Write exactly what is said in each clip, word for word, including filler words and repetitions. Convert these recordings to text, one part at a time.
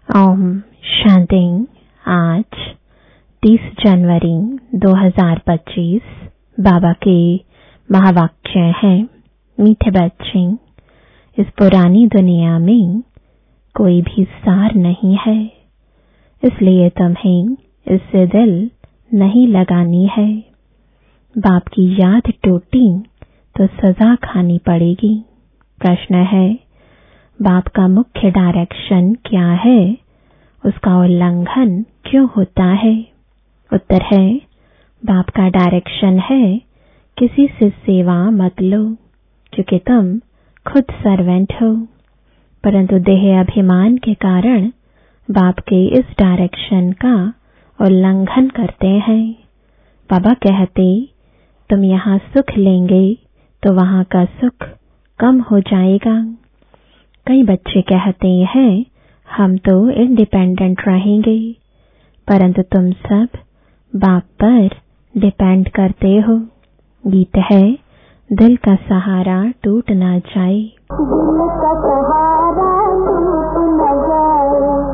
ओम शांति। आज तीस जनवरी दो हज़ार पच्चीस बाबा के महावाक्य हैं, मीठे बच्चे, इस पुरानी दुनिया में कोई भी सार नहीं है, इसलिए तुम्हें इससे दिल नहीं लगानी है। बाप की याद टूटी तो सजा खानी पड़ेगी। प्रश्न है, बाप का मुख्य डायरेक्शन क्या है, उसका उल्लंघन क्यों होता है? उत्तर है, बाप का डायरेक्शन है किसी से सेवा मत लो, क्योंकि तुम खुद सर्वेंट हो। परंतु देह अभिमान के कारण बाप के इस डायरेक्शन का उल्लंघन करते हैं। बाबा कहते, तुम यहाँ सुख लेंगे तो वहाँ का सुख कम हो जाएगा। कई बच्चे कहते हैं, हम तो इंडिपेंडेंट रहेंगे, परंतु तुम सब बाप पर डिपेंड करते हो। गीत है, दिल का सहारा टूट ना जाए। दिल का सहारा टूट न जाए,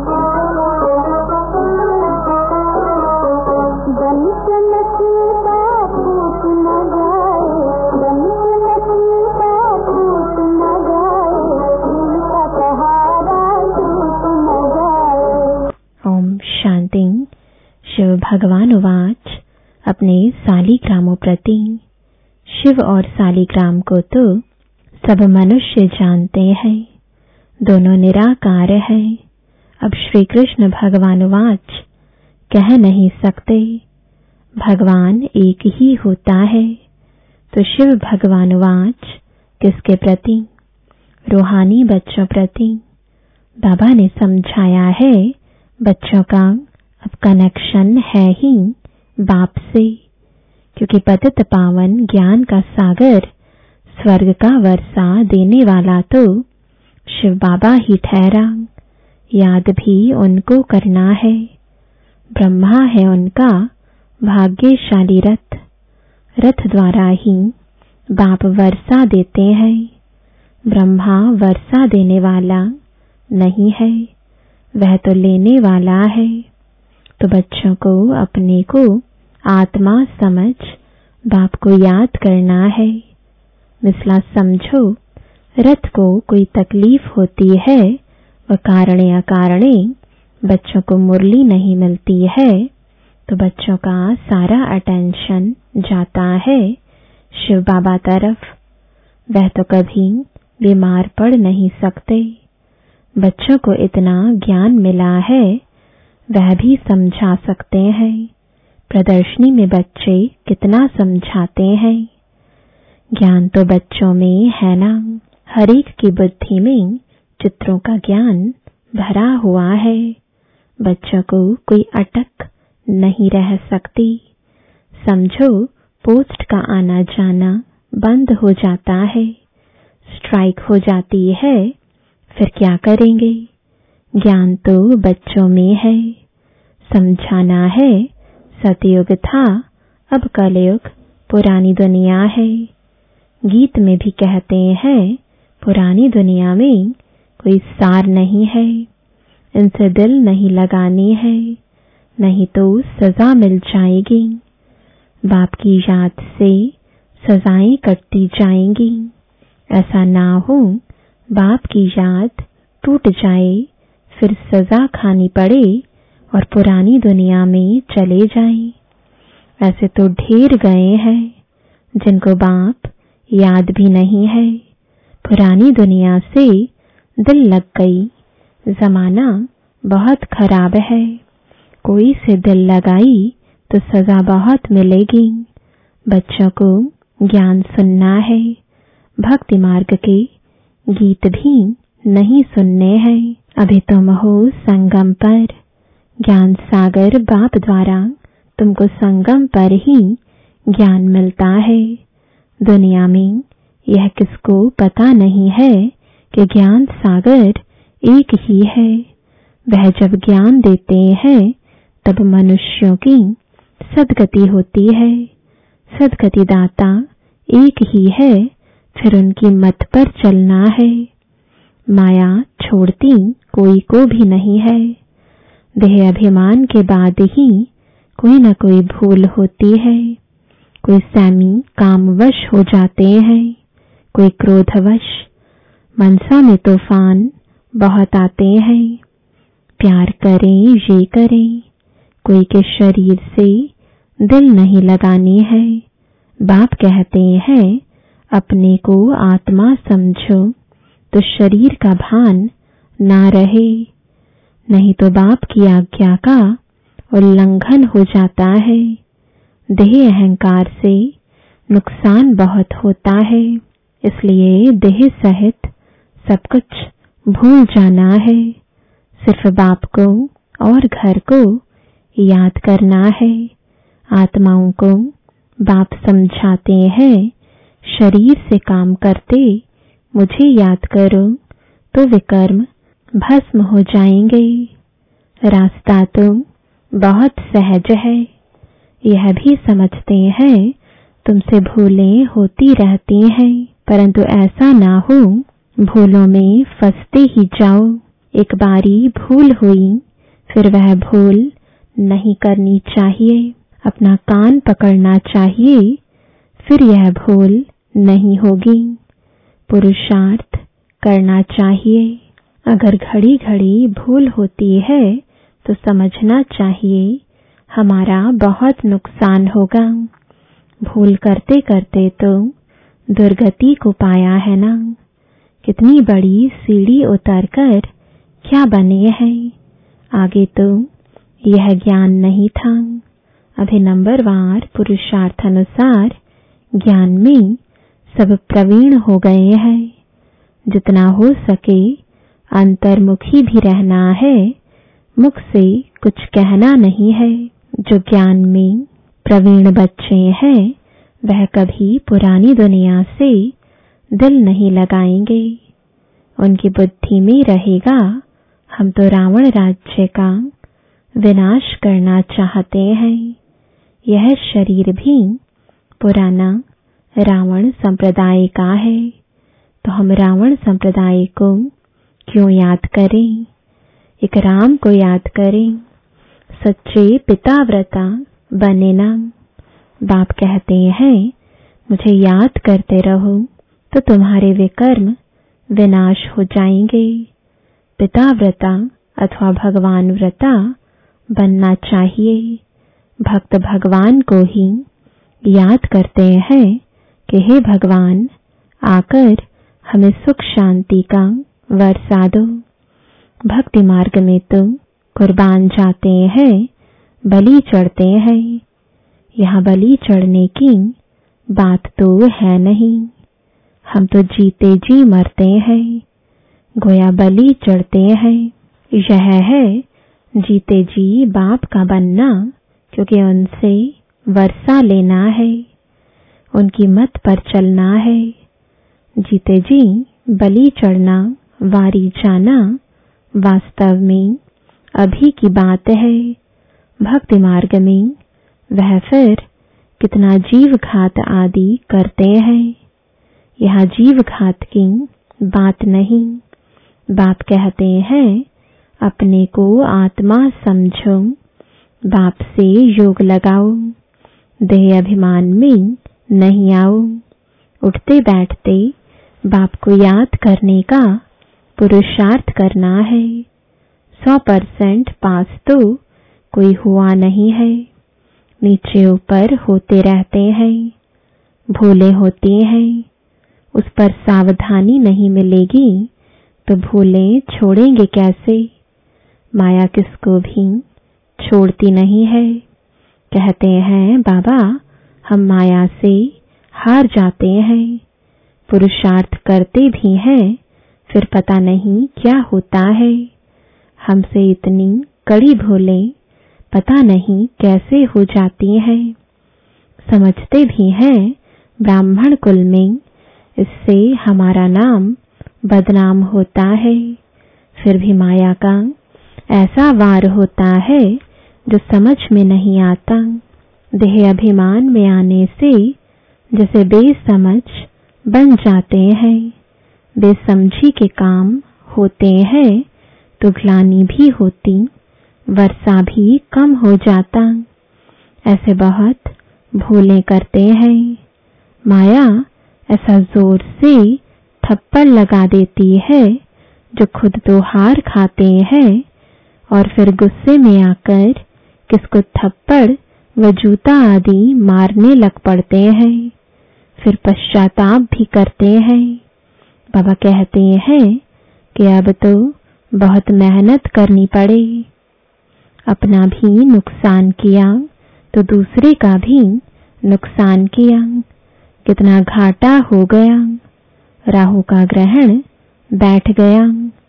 बन के नसीबा फूट न जाए, बन के नसीबा फूट न जाए, दिल का सहारा टूट न जाए। ओम शांति। शिव भगवान उवाच, अपने सालिग्रामों प्रति। शिव और सालिग्राम को तो सब मनुष्य जानते हैं, दोनों निराकार है। अब श्री कृष्ण भगवान उवाच, कह नहीं सकते, भगवान एक ही होता है। तो शिव भगवान उवाच, किसके प्रति? रूहानी बच्चों प्रति। बाबा ने समझाया है, बच्चों का अब कनेक्शन है ही बाप से, क्योंकि पतित पावन ज्ञान का सागर स्वर्ग का वर्षा देने वाला तो शिव बाबा ही ठहरा। याद भी उनको करना है। ब्रह्मा है उनका भाग्यशाली रथ, रथ द्वारा ही बाप वर्षा देते हैं। ब्रह्मा वर्षा देने वाला नहीं है, वह तो लेने वाला है। तो बच्चों को अपने को आत्मा समझ बाप को याद करना है। मिसला समझो, रथ को कोई तकलीफ होती है, वह कारणे अकारणे बच्चों को मुरली नहीं मिलती है, तो बच्चों का सारा अटेंशन जाता है शिव बाबा तरफ। वह तो कभी बीमार पड़ नहीं सकते। बच्चों को इतना ज्ञान मिला है, वह भी समझा सकते हैं। प्रदर्शनी में बच्चे कितना समझाते हैं। ज्ञान तो बच्चों में है ना, हर एक की बुद्धि में चित्रों का ज्ञान भरा हुआ है। बच्चों को कोई अटक नहीं रह सकती। समझो, पोस्ट का आना जाना बंद हो जाता है, स्ट्राइक हो जाती है, फिर क्या करेंगे? ज्ञान तो बच्चों में है। समझाना है, सतयुग था, अब कलयुग पुरानी दुनिया है। गीत में भी कहते हैं, पुरानी दुनिया में कोई सार नहीं है, इनसे दिल नहीं लगानी है, नहीं तो सजा मिल जाएगी। बाप की याद से सजाएं कटती जाएंगी। ऐसा ना हो बाप की याद टूट जाए, फिर सजा खानी पड़े और पुरानी दुनिया में चले जाएं। ऐसे तो ढेर गए हैं जिनको बाप याद भी नहीं है। पुरानी दुनिया से दिल लग गई, जमाना बहुत खराब है। कोई से दिल लगाई तो सजा बहुत मिलेगी। बच्चों को ज्ञान सुनना है, भक्ति मार्ग के गीत भी नहीं सुनने हैं। अभी तुम हो संगम पर, ज्ञान सागर बाप द्वारा तुमको संगम पर ही ज्ञान मिलता है। दुनिया में यह किसको पता नहीं है कि ज्ञान सागर एक ही है। वह जब ज्ञान देते हैं तब मनुष्यों की सदगति होती है। सदगति दाता एक ही है, फिर उनकी मत पर चलना है। माया छोड़ती कोई को भी नहीं है। देह अभिमान के बाद ही कोई न कोई भूल होती है। कोई स्वामी कामवश हो जाते हैं, कोई क्रोधवश। मनसा में तूफान बहुत आते हैं। प्यार करें ये करें, कोई के शरीर से दिल नहीं लगानी है। बाप कहते हैं अपने को आत्मा समझो तो शरीर का भान ना रहे, नहीं तो बाप की आज्ञा का उल्लंघन हो जाता है। देह अहंकार से नुकसान बहुत होता है, इसलिए देह सहित सब कुछ भूल जाना है। सिर्फ बाप को और घर को याद करना है। आत्माओं को बाप समझाते हैं, शरीर से काम करते मुझे याद करो तो विकर्म भस्म हो जाएंगे। रास्ता तो बहुत सहज है, यह भी समझते हैं तुमसे भूलें होती रहती हैं, परंतु ऐसा ना हो भूलों में फंसते ही जाओ। एक बारी भूल हुई फिर वह भूल नहीं करनी चाहिए। अपना कान पकड़ना चाहिए, फिर यह भूल नहीं होगी। पुरुषार्थ करना चाहिए। अगर घड़ी घड़ी भूल होती है तो समझना चाहिए हमारा बहुत नुकसान होगा। भूल करते करते तो दुर्गति को पाया है ना। कितनी बड़ी सीढ़ी उतरकर क्या बने हैं। आगे तो यह ज्ञान नहीं था। अभी नंबरवार पुरुषार्थानुसार ज्ञान में सब प्रवीण हो गए हैं। जितना हो सके अंतर्मुखी भी रहना है, मुख से कुछ कहना नहीं है। जो ज्ञान में प्रवीण बच्चे हैं वह कभी पुरानी दुनिया से दिल नहीं लगाएंगे। उनकी बुद्धि में रहेगा हम तो रावण राज्य का विनाश करना चाहते हैं। यह शरीर भी पुराना रावण संप्रदाय का है, तो हम रावण संप्रदाय को क्यों याद करें। एक राम को याद करें, सच्चे पिता व्रता बने ना। बाप कहते हैं मुझे याद करते रहो तो तुम्हारे विकर्म विनाश हो जाएंगे। पिता व्रता अथवा भगवान व्रता बनना चाहिए। भक्त भगवान को ही याद करते हैं कि हे भगवान आकर हमें सुख शांति का वर्षा दो। भक्ति मार्ग में तो कुर्बान जाते हैं, बलि चढ़ते हैं। यहाँ बलि चढ़ने की बात तो है नहीं। हम तो जीते जी मरते हैं, गोया बलि चढ़ते हैं। यह है जीते जी बाप का बनना, क्योंकि उनसे वर्षा लेना है, उनकी मत पर चलना है। जीते जी बलि चढ़ना, वारी जाना वास्तव में अभी की बात है। भक्ति मार्ग में वह फिर कितना जीव घात आदि करते हैं। यहाँ जीव घात की बात नहीं। बाप कहते हैं अपने को आत्मा समझो, बाप से योग लगाओ, देह अभिमान में नहीं आओ। उठते बैठते बाप को याद करने का पुरुषार्थ करना है। सौ परसेंट पास तो कोई हुआ नहीं है, नीचे ऊपर होते रहते हैं, भूले होती हैं। उस पर सावधानी नहीं मिलेगी तो भूले छोड़ेंगे कैसे। माया किसको भी छोड़ती नहीं है। कहते हैं बाबा हम माया से हार जाते हैं, पुरुषार्थ करते भी हैं, फिर पता नहीं क्या होता है। हमसे इतनी कड़ी भूले पता नहीं कैसे हो जाती है। समझते भी हैं ब्राह्मण कुल में इससे हमारा नाम बदनाम होता है, फिर भी माया का ऐसा वार होता है जो समझ में नहीं आता। देह अभिमान में आने से जैसे बेसमझ बन जाते हैं, बेसमझी के काम होते हैं तो ग्लानि भी होती वर्षा भी कम हो जाता। ऐसे बहुत भूलें करते हैं। माया ऐसा जोर से थप्पड़ लगा देती है जो खुद तो हार खाते हैं और फिर गुस्से में आकर किसको थप्पड़ व जूता आदि मारने लग पड़ते हैं। फिर पश्चाताप भी करते हैं। बाबा कहते हैं कि अब तो बहुत मेहनत करनी पड़े। अपना भी नुकसान किया तो दूसरे का भी नुकसान किया, कितना घाटा हो गया। राहु का ग्रहण बैठ गया।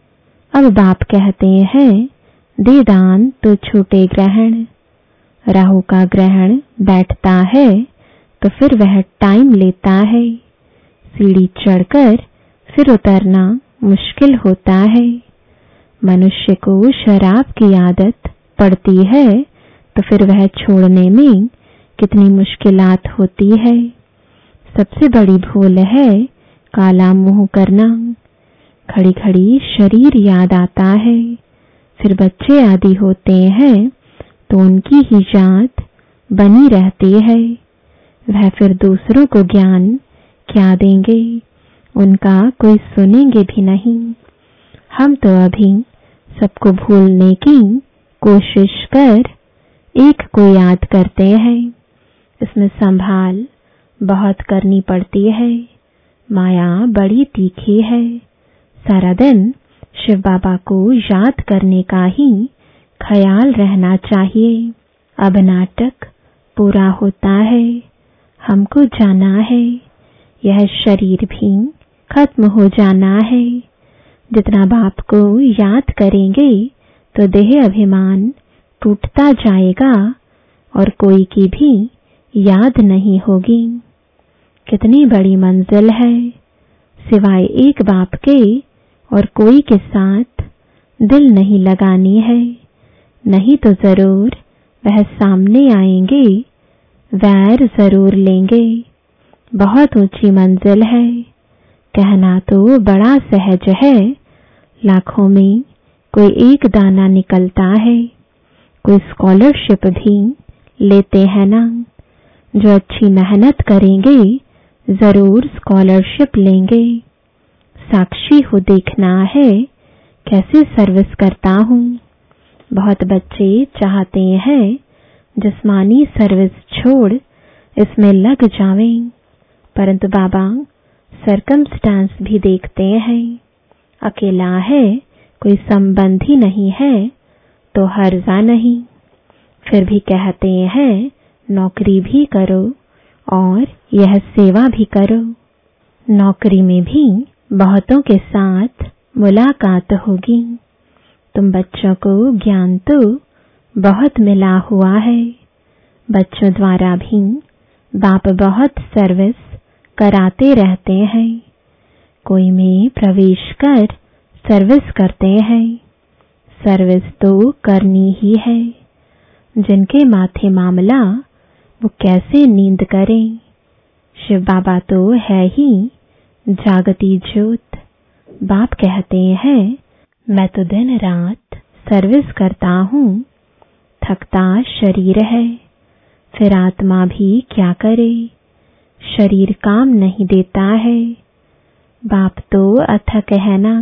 अब बाप कहते हैं दे दान तो छूटे ग्रहण। राहु का ग्रहण बैठता है तो फिर वह टाइम लेता है। सीढ़ी चढ़कर फिर उतरना मुश्किल होता है। मनुष्य को शराब की आदत पड़ती है तो फिर वह छोड़ने में कितनी मुश्किलात होती है। सबसे बड़ी भूल है काला मुंह करना। खड़ी खड़ी शरीर याद आता है। फिर बच्चे आदि होते हैं तो उनकी ही जात बनी रहती है। वह फिर दूसरों को ज्ञान क्या देंगे, उनका कोई सुनेंगे भी नहीं। हम तो अभी सबको भूलने की कोशिश कर एक को याद करते हैं। इसमें संभाल बहुत करनी पड़ती है। माया बड़ी तीखी है। सारा दिन शिव बाबा को याद करने का ही ख्याल रहना चाहिए। अब नाटक पूरा होता है। हमको जाना है। यह शरीर भी खत्म हो जाना है। जितना बाप को याद करेंगे तो देह अभिमान टूटता जाएगा और कोई की भी याद नहीं होगी। कितनी बड़ी मंजिल है। सिवाय एक बाप के और कोई के साथ दिल नहीं लगानी है। नहीं तो जरूर वह सामने आएंगे, वैर जरूर लेंगे। बहुत ऊंची मंजिल है। कहना तो बड़ा सहज है। लाखों में कोई एक दाना निकलता है। कोई स्कॉलरशिप भी लेते हैं ना। जो अच्छी मेहनत करेंगे जरूर स्कॉलरशिप लेंगे। साक्षी हो देखना है कैसे सर्विस करता हूँ। बहुत बच्चे चाहते हैं जिस्मानी सर्विस छोड़ इसमें लग जावें, परंतु बाबा सरकमस्टांस भी देखते हैं। अकेला है, कोई संबंधी नहीं है तो हर्जा नहीं। फिर भी कहते हैं नौकरी भी करो और यह सेवा भी करो। नौकरी में भी बहुतों के साथ मुलाकात होगी। तुम बच्चों को ज्ञान तो बहुत मिला हुआ है। बच्चों द्वारा भी बाप बहुत सर्विस कराते रहते हैं। कोई में प्रवेश कर सर्विस करते हैं। सर्विस तो करनी ही है। जिनके माथे मामला वो कैसे नींद करें। शिव बाबा तो है ही जागती ज्योत। बाप कहते हैं मैं तो दिन रात सर्विस करता हूँ। थकता शरीर है, फिर आत्मा भी क्या करे। शरीर काम नहीं देता है। बाप तो अथक है ना।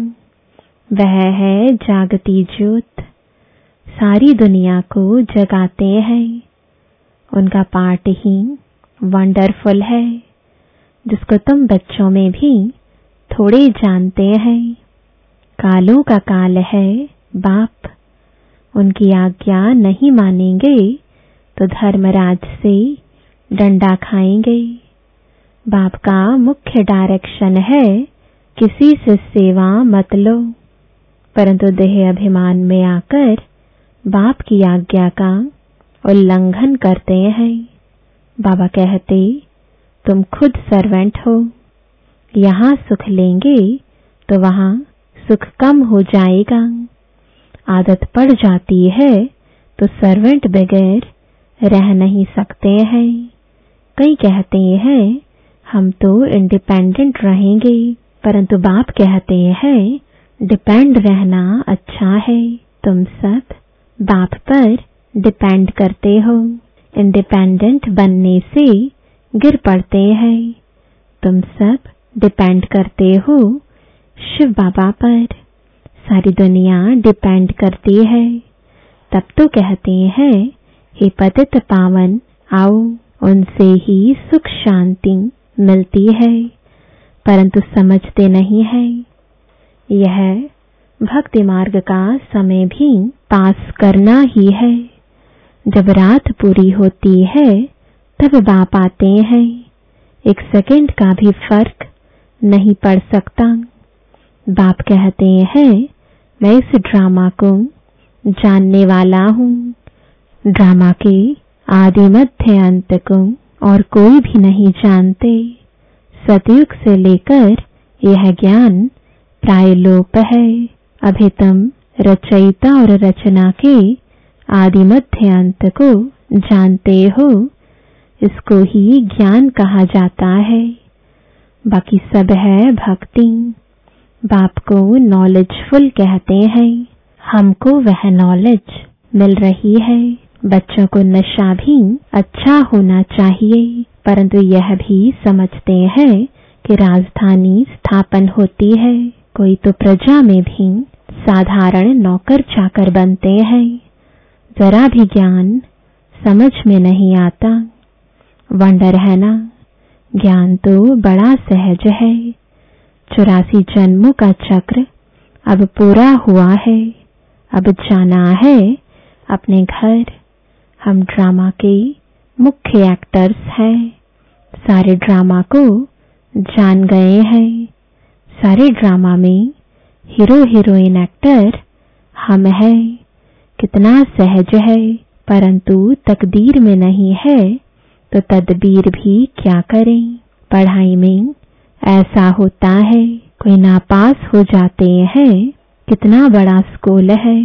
वह है जागती ज्योत। सारी दुनिया को जगाते हैं। उनका पाठ ही वंडरफुल है, जिसको तुम बच्चों में भी थोड़े जानते हैं। कालों का काल है बाप। उनकी आज्ञा नहीं मानेंगे तो धर्मराज से डंडा खाएंगे। बाप का मुख्य डायरेक्शन है किसी से सेवा मत लो, परंतु देह अभिमान में आकर बाप की आज्ञा का उल्लंघन करते हैं। बाबा कहते तुम खुद सर्वेंट हो। यहाँ सुख लेंगे तो वहाँ सुख कम हो जाएगा। आदत पड़ जाती है तो सर्वेंट बगैर रह नहीं सकते हैं। कई कहते हैं हम तो इंडिपेंडेंट रहेंगे, परंतु बाप कहते हैं डिपेंड रहना अच्छा है। तुम सब बाप पर डिपेंड करते हो। इंडिपेंडेंट बनने से गिर पड़ते हैं। तुम सब डिपेंड करते हो शिव बाबा पर। सारी दुनिया डिपेंड करती है। तब तो कहते हैं, हे पतित पावन आओ, उनसे ही सुख शांति मिलती है, परंतु समझते नहीं है। यह भक्ति मार्ग का समय भी पास करना ही है। जब रात पूरी होती है तब बाप आते हैं। एक सेकंड का भी फर्क नहीं पड़ सकता। बाप कहते हैं, मैं इस ड्रामा को जानने वाला हूँ। ड्रामा के आदि मध्य अंत को और कोई भी नहीं जानते। सतयुग से लेकर यह ज्ञान प्रायलोप है। अभी तुम रचयिता और रचना के आदि मध्य अंत को जानते हो। इसको ही ज्ञान कहा जाता है। बाकी सब है भक्ति। बाप को नॉलेजफुल कहते हैं। हमको वह नॉलेज मिल रही है। बच्चों को नशा भी अच्छा होना चाहिए, परंतु यह भी समझते हैं कि राजधानी स्थापन होती है। कोई तो प्रजा में भी साधारण नौकर चाकर बनते हैं। जरा भी ज्ञान समझ में नहीं आता। वंडर है ना, ज्ञान तो बड़ा सहज है। चौरासी जन्मों का चक्र अब पूरा हुआ है। अब जाना है अपने घर। हम ड्रामा के मुख्य एक्टर्स हैं। सारे ड्रामा को जान गए हैं। सारे ड्रामा में हीरो हीरोइन एक्टर हम हैं। कितना सहज है, परंतु तकदीर में नहीं है तो तदबीर भी क्या करें। पढ़ाई में ऐसा होता है, कोई नापास हो जाते हैं। कितना बड़ा स्कूल है।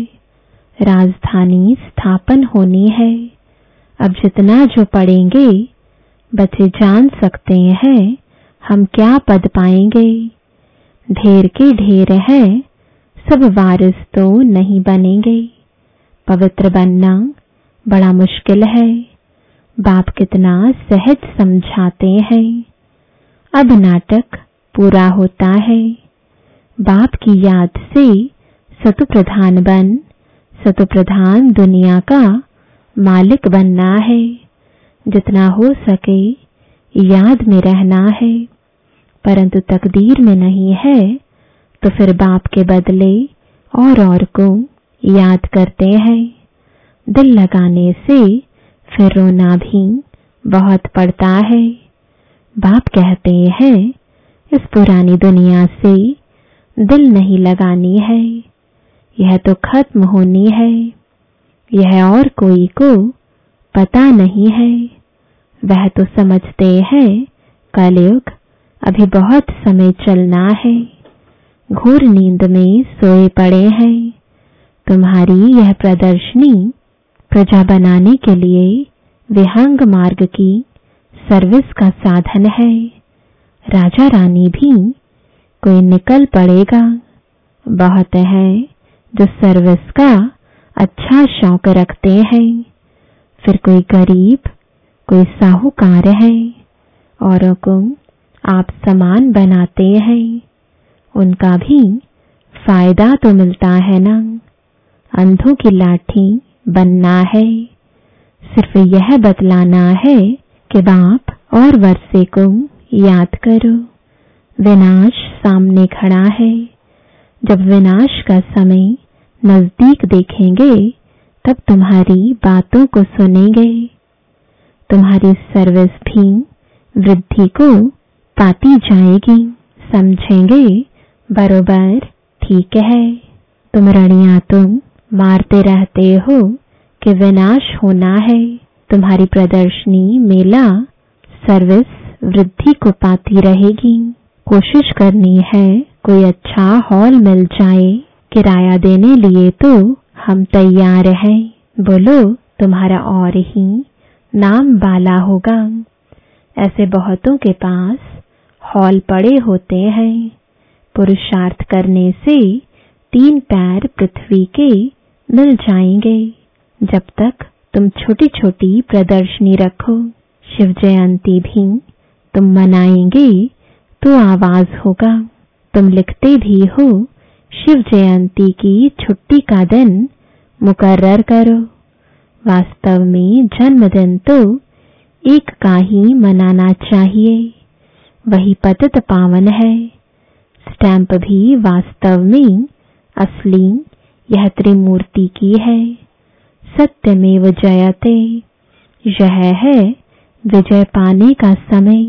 राजधानी स्थापन होनी है। अब जितना जो पढ़ेंगे बच्चे जान सकते हैं हम क्या पद पाएंगे। ढेर के ढेर है, सब वारिस तो नहीं बनेंगे। पवित्र बनना बड़ा मुश्किल है। बाप कितना सहज समझाते हैं। अब नाटक पूरा होता है। बाप की याद से सतु प्रधान बन, सतु प्रधान दुनिया का मालिक बनना है। जितना हो सके याद में रहना है, परंतु तकदीर में नहीं है तो फिर बाप के बदले और और को याद करते हैं। दिल लगाने से फिर रोना भी बहुत पड़ता है। बाप कहते हैं, इस पुरानी दुनिया से दिल नहीं लगानी है। यह तो खत्म होनी है। यह और कोई को पता नहीं है। वह तो समझते हैं कलयुग अभी बहुत समय चलना है। घोर नींद में सोए पड़े हैं। तुम्हारी यह प्रदर्शनी प्रजा बनाने के लिए विहंग मार्ग की सर्विस का साधन है। राजा रानी भी कोई निकल पड़ेगा। बहुत है जो सर्विस का अच्छा शौक रखते हैं। फिर कोई गरीब, कोई साहूकार है, औरों को आप समान बनाते हैं। उनका भी फायदा तो मिलता है ना। अंधों की लाठी बनना है। सिर्फ यह बतलाना है कि बाप और वर्षे को याद करो। विनाश सामने खड़ा है। जब विनाश का समय नजदीक देखेंगे तब तुम्हारी बातों को सुनेंगे। तुम्हारी सर्विस भी वृद्धि को पाती जाएगी। समझेंगे बरोबर ठीक है। तुम रड़ियां तुम मारते रहते हो कि विनाश होना है। तुम्हारी प्रदर्शनी मेला सर्विस वृद्धि को पाती रहेगी। कोशिश करनी है कोई अच्छा हॉल मिल जाए। किराया देने लिए तो हम तैयार हैं। बोलो तुम्हारा और ही नाम बाला होगा। ऐसे बहुतों के पास हॉल पड़े होते हैं। पुरुषार्थ करने से तीन पैर पृथ्वी के मिल जाएंगे। जब तक तुम छोटी छोटी प्रदर्शनी रखो, शिव जयंती भी तुम मनाएंगे तो आवाज होगा। तुम लिखते भी हो शिव जयंती की छुट्टी का दिन मुकर्रर करो। वास्तव में जन्मदिन तो एक का ही मनाना चाहिए, वही पतित पावन है। स्टैंप भी वास्तव में असली यह त्रिमूर्ति की है। सत्यमेव जयते, यह है विजय पाने का समय।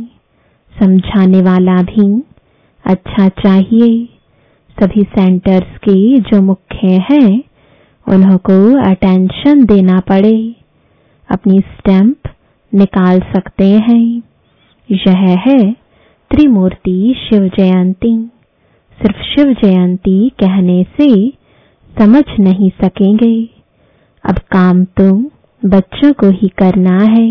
समझाने वाला भी अच्छा चाहिए। सभी सेंटर्स के जो मुख्य हैं उन्हों को अटेंशन देना पड़े, अपनी स्टैंप निकाल सकते हैं। यह है त्रिमूर्ति शिव जयंती। सिर्फ शिव जयंती कहने से समझ नहीं सकेंगे। अब काम तो बच्चों को ही करना है।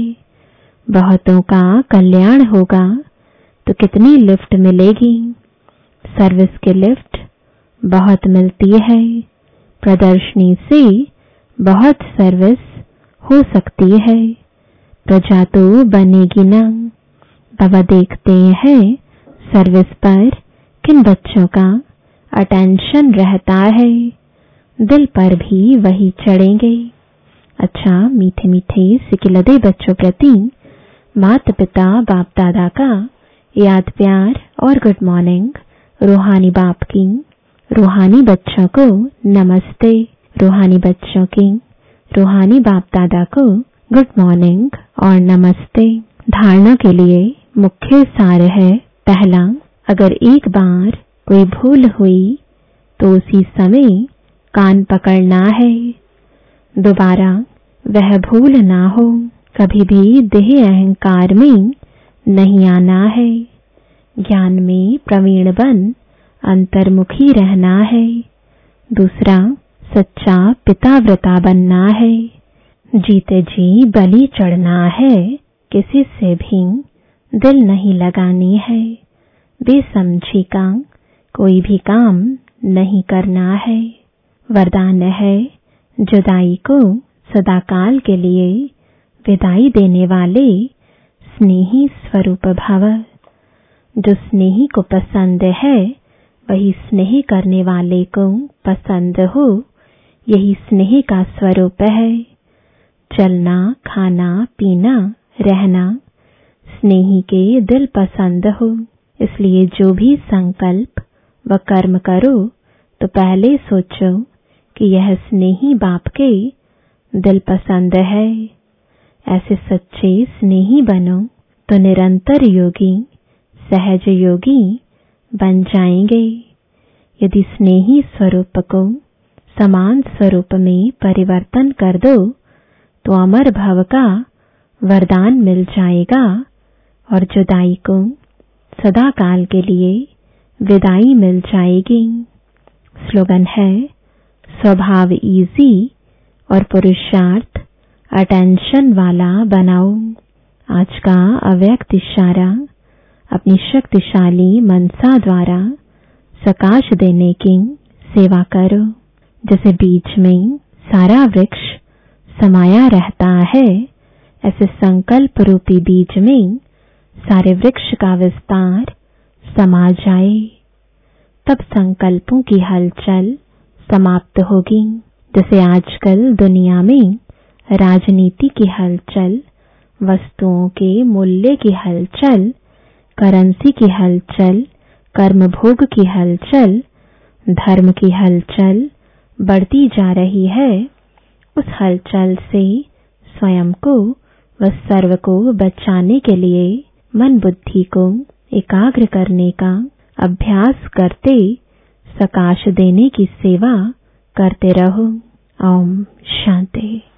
बहुतों का कल्याण होगा तो कितनी लिफ्ट मिलेगी। सर्विस की लिफ्ट बहुत मिलती है। प्रदर्शनी से बहुत सर्विस हो सकती है। प्रजा तो बनेगी ना। बाबा देखते हैं सर्विस पर किन बच्चों का अटेंशन रहता है, दिल पर भी वही चढ़ेंगे। अच्छा, मीठे मीठे सिकिलदे बच्चों प्रति माता पिता बाप दादा का याद प्यार और गुड मॉर्निंग। रूहानी बाप की रूहानी बच्चों को नमस्ते। रूहानी बच्चों की रूहानी बाप दादा को गुड मॉर्निंग और नमस्ते। धारणा के लिए मुख्य सार है, पहला, अगर एक बार कोई भूल हुई तो उसी समय कान पकड़ना है। दोबारा वह भूल ना हो। कभी भी देह अहंकार में नहीं आना है। ज्ञान में प्रवीण बन अंतर्मुखी रहना है। दूसरा, सच्चा पिताव्रता बनना है। जीते जी बलि चढ़ना है। किसी से भी दिल नहीं लगानी है। बेसमझी का कोई भी काम नहीं करना है। वरदान है, जुदाई को सदाकाल के लिए विदाई देने वाले स्नेही स्वरूप भव। जो स्नेही को पसंद है वही स्नेह करने वाले को पसंद हो, यही स्नेह का स्वरूप है। चलना, खाना, पीना, रहना स्नेही के दिल पसंद हो। इसलिए जो भी संकल्प व कर्म करो तो पहले सोचो कि यह स्नेही बाप के दिल पसंद है। ऐसे सच्चे स्नेही बनो तो निरंतर योगी, सहज योगी बन जाएंगे। यदि स्नेही स्वरूप को समान स्वरूप में परिवर्तन कर दो तो अमर भव का वरदान मिल जाएगा और जुदाई को सदा काल के लिए विदाई मिल जाएगी। स्लोगन है, स्वभाव इजी और पुरुषार्थ अटेंशन वाला बनाओ। आज का अव्यक्त इशारा अपनी शक्तिशाली मनसा द्वारा सकाश देने की सेवा करो। जैसे बीज में सारा वृक्ष समाया रहता है, ऐसे संकल्प रूपी बीज में सारे वृक्ष का विस्तार समा जाए। तब संकल्पों की हलचल समाप्त होगी। जैसे आजकल दुनिया में राजनीति की हलचल, वस्तुओं के मूल्य की हलचल, करेंसी की हलचल, कर्म भोग की हलचल, धर्म की हलचल बढ़ती जा रही है, उस हलचल से स्वयं को व सर्व को बचाने के लिए मन बुद्धि को एकाग्र करने का अभ्यास करते सकाश देने की सेवा करते रहो। ओम शांति।